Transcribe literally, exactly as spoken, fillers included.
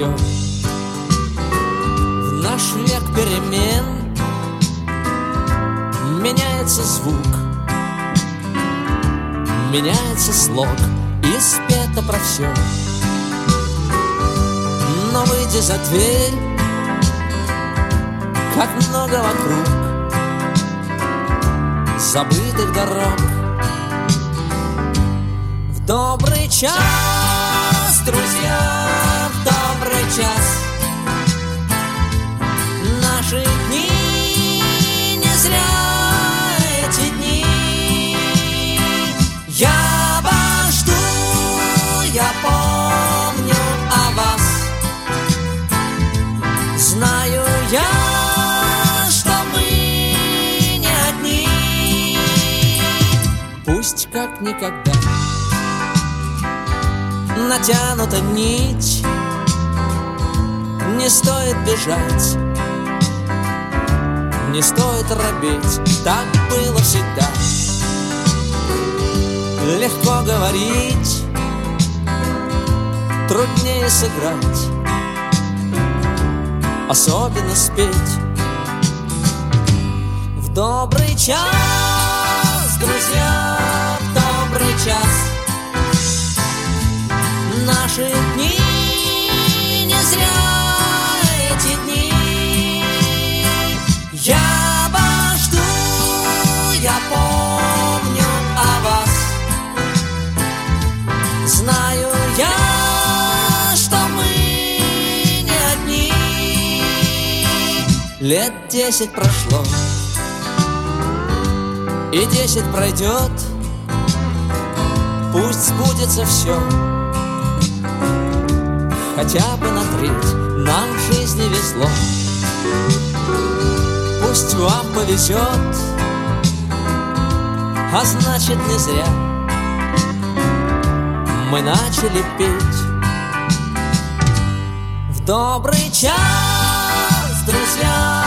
все. В наш век перемен меняется звук, меняется слог, и спето про все. Но выйди за дверь, как много вокруг забытых дорог. В добрый час, друзья, в добрый час. Наши дни не зря эти дни. Я вас жду, я помню о вас. Знаю я, что мы не одни. Пусть как никогда натянута нить, не стоит бежать, не стоит робеть, так было всегда. Легко говорить, труднее сыграть, особенно спеть. В добрый час, друзья, в добрый час. Наши дни не зря эти дни. Я вас жду, я помню о вас. Знаю я, что мы не одни. Лет десять прошло, и десять пройдет. Пусть сбудется все, хотя бы на треть нам в жизни везло. Пусть вам повезет, а значит не зря мы начали петь. В добрый час, друзья,